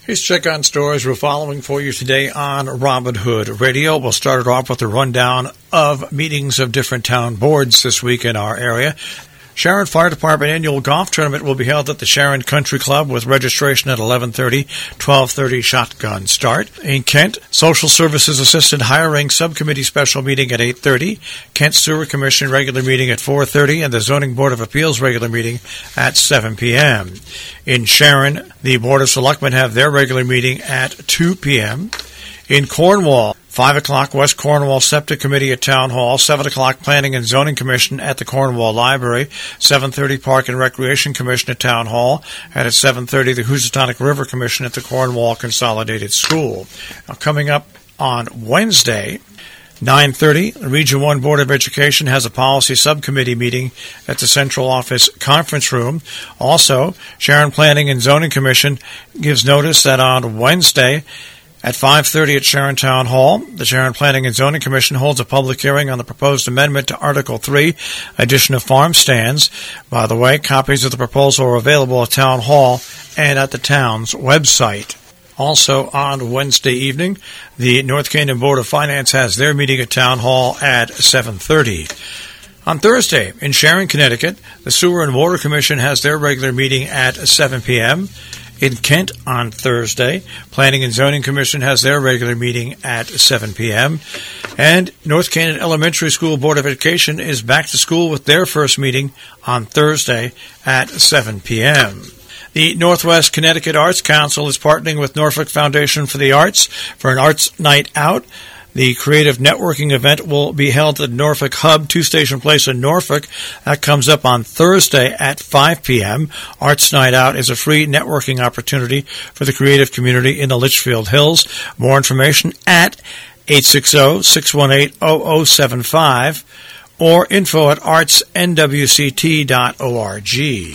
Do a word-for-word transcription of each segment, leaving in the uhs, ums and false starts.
Here's Check on Stories we're following for you today on Robin Hood Radio. We'll start it off with a rundown of meetings of different town boards this week in our area. Sharon Fire Department Annual Golf Tournament will be held at the Sharon Country Club with registration at eleven thirty, twelve thirty shotgun start. In Kent, Social Services Assistant Hiring Subcommittee Special Meeting at eight thirty, Kent Sewer Commission regular meeting at four thirty, and the Zoning Board of Appeals regular meeting at seven p.m. In Sharon, the Board of Selectmen have their regular meeting at two p.m. In Cornwall, five o'clock West Cornwall Septic Committee at Town Hall, seven o'clock Planning and Zoning Commission at the Cornwall Library, seven thirty Park and Recreation Commission at Town Hall, and at seven thirty the Housatonic River Commission at the Cornwall Consolidated School. Now, coming up on Wednesday, nine thirty, the Region one Board of Education has a policy subcommittee meeting at the Central Office Conference Room. Also, Sharon Planning and Zoning Commission gives notice that on Wednesday, at five thirty at Sharon Town Hall, the Sharon Planning and Zoning Commission holds a public hearing on the proposed amendment to Article three, addition of farm stands. By the way, copies of the proposal are available at Town Hall and at the town's website. Also on Wednesday evening, the North Canyon Board of Finance has their meeting at Town Hall at seven thirty. On Thursday, in Sharon, Connecticut, the Sewer and Water Commission has their regular meeting at seven p.m., In Kent on Thursday, Planning and Zoning Commission has their regular meeting at seven p.m. And North Canyon Elementary School Board of Education is back to school with their first meeting on Thursday at seven p.m. The Northwest Connecticut Arts Council is partnering with Norfolk Foundation for the Arts for an Arts Night Out. The creative networking event will be held at Norfolk Hub, Two Station Place in Norfolk. That comes up on Thursday at five p.m. Arts Night Out is a free networking opportunity for the creative community in the Litchfield Hills. More information at eight six zero, six one eight, zero zero seven five or info at arts n w c t dot org.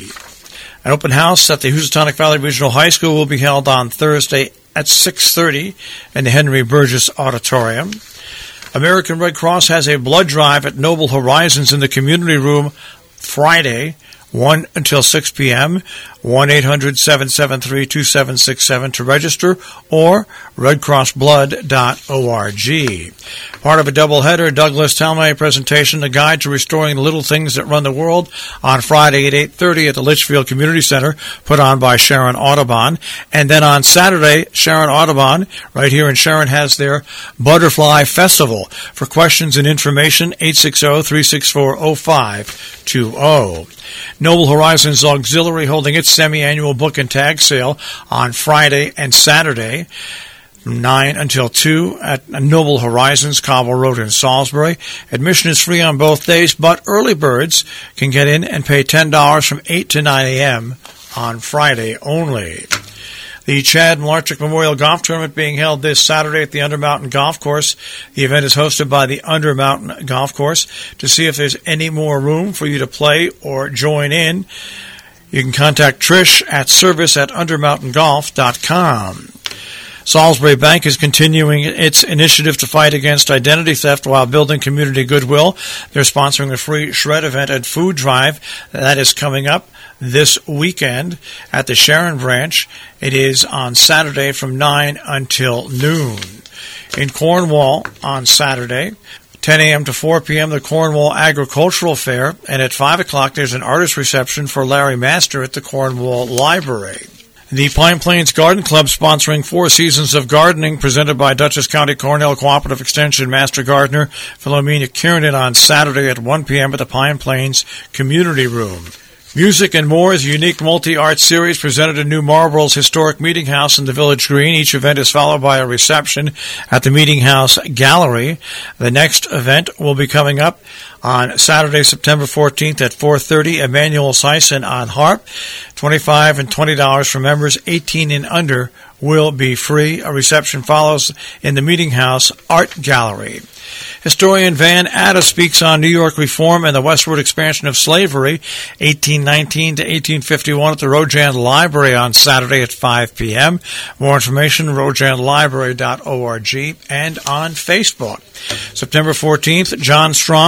An open house at the Housatonic Valley Regional High School will be held on Thursday at six thirty in the Henry Burgess Auditorium. American Red Cross has a blood drive at Noble Horizons in the community room Friday, one until six p.m., one eight hundred, seven seven three, two seven six seven to register, or red cross blood dot org. Part of a doubleheader, Douglas Talmay presentation, A Guide to Restoring the Little Things That Run the World, on Friday at eight thirty at the Litchfield Community Center, put on by Sharon Audubon. And then on Saturday, Sharon Audubon, right here in Sharon, has their Butterfly Festival. For questions and information, eight six zero, three six four, zero five two zero. Noble Horizons Auxiliary holding its semi-annual book and tag sale on Friday and Saturday, from nine until two at Noble Horizons, Cobble Road in Salisbury. Admission is free on both days, but early birds can get in and pay ten dollars from eight to nine a.m. on Friday only. The Chad Malarchuk Memorial Golf Tournament being held this Saturday at the Undermountain Golf Course. The event is hosted by the Undermountain Golf Course. To see if there's any more room for you to play or join in, you can contact Trish at service at undermountain golf dot com. Salisbury Bank is continuing its initiative to fight against identity theft while building community goodwill. They're sponsoring a free shred event and food drive that is coming up this weekend at the Sharon branch. It is on Saturday from nine until noon. In Cornwall on Saturday, ten a.m. to four p.m., the Cornwall Agricultural Fair, and at five o'clock there's an artist reception for Larry Master at the Cornwall Library. The Pine Plains Garden Club sponsoring Four Seasons of Gardening, presented by Dutchess County Cornell Cooperative Extension Master Gardener Philomena Kiernan on Saturday at one p.m. at the Pine Plains Community Room. Music and More is a unique multi-art series presented in New Marlboro's historic Meeting House in the Village Green. Each event is followed by a reception at the Meeting House Gallery. The next event will be coming up on Saturday, September fourteenth at four thirty, Emmanuel Sison on harp. twenty-five dollars and twenty dollars for members eighteen and under will be free. A reception follows in the Meeting House Art Gallery. Historian Van Atta speaks on New York reform and the westward expansion of slavery, eighteen nineteen to eighteen fifty-one, at the Rojan Library on Saturday at five p.m. More information, rojan library dot org, and on Facebook. September fourteenth, John Strom of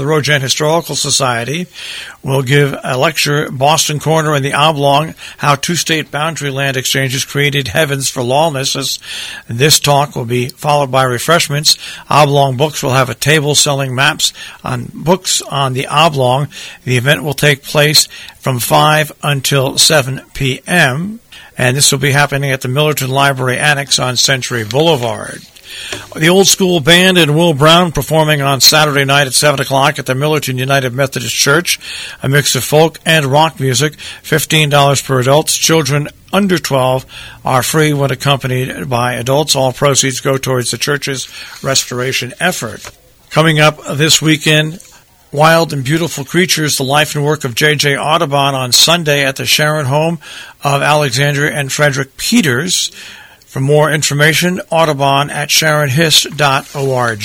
the Rojan Historical Society will give a lecture, Boston Corner and the Oblong, How Two State Boundary Land Exchanges Created Heavens for Lawlessness. This talk will be followed by refreshments. Oblong Books will have a table selling maps on books on the Oblong. The event will take place from five until seven p.m., and this will be happening at the Millerton Library Annex on Century Boulevard. The Old School Band and Will Brown performing on Saturday night at seven o'clock at the Millerton United Methodist Church. A mix of folk and rock music, fifteen dollars per adults. Children under twelve are free when accompanied by adults. All proceeds go towards the church's restoration effort. Coming up this weekend, Wild and Beautiful Creatures, the life and work of J J Audubon on Sunday at the Sharon home of Alexandria and Frederick Peters. For more information, Audubon at sharon hist dot org.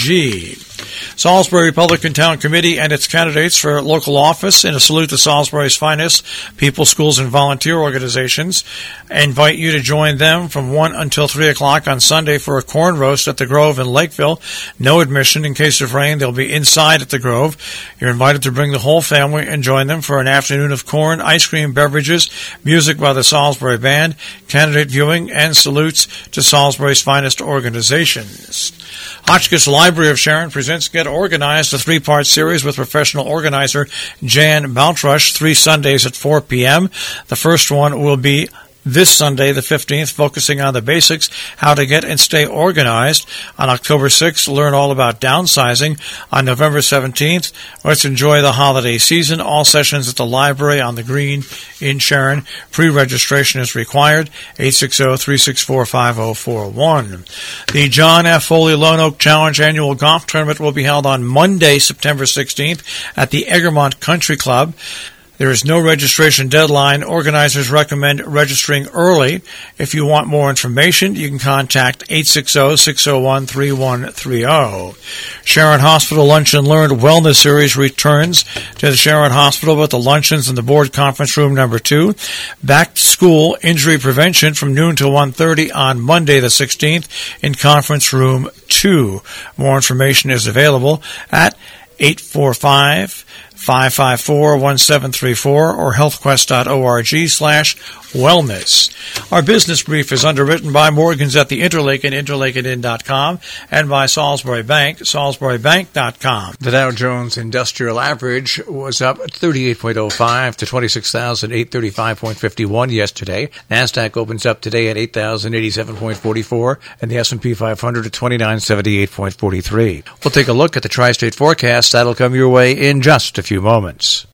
Salisbury Republican Town Committee and its candidates for local office, in a salute to Salisbury's finest people, schools, and volunteer organizations, invite you to join them from one until three o'clock on Sunday for a corn roast at the Grove in Lakeville. No admission. In case of rain, they'll be inside at the Grove. You're invited to bring the whole family and join them for an afternoon of corn, ice cream, beverages, music by the Salisbury Band, candidate viewing, and salutes to Salisbury's finest organizations. Hotchkiss Library of Sharon presents Get Organized, a three-part series with professional organizer Jan Baltrush, three Sundays at four p.m. The first one will be this Sunday, the fifteenth, focusing on the basics, how to get and stay organized. On October sixth, learn all about downsizing. On November seventeenth, let's enjoy the holiday season. All sessions at the library on the Green in Sharon. Pre-registration is required. eight six zero, three six four, five zero four one. The John F. Foley Lone Oak Challenge Annual Golf Tournament will be held on Monday, September sixteenth at the Egremont Country Club. There is no registration deadline. Organizers recommend registering early. If you want more information, you can contact eight six zero, six zero one, three one three zero. Sharon Hospital Lunch and Learn Wellness Series returns to the Sharon Hospital with the luncheons in the board conference room number two. Back to school injury prevention from noon to one thirty on Monday the sixteenth in conference room two. More information is available at eight four five, five five four, one seven three four or healthquest dot org slash wellness. Our business brief is underwritten by Morgans at the Interlake and interlake inn dot com and by Salisbury Bank, salisbury bank dot com. The Dow Jones Industrial Average was up thirty-eight point oh five to twenty-six thousand eight hundred thirty-five point five one yesterday. NASDAQ opens up today at eight thousand eighty-seven point four four and the S and P five hundred at twenty-nine seventy-eight point four three. We'll take a look at the tri-state forecast. That'll come your way in just a few moments.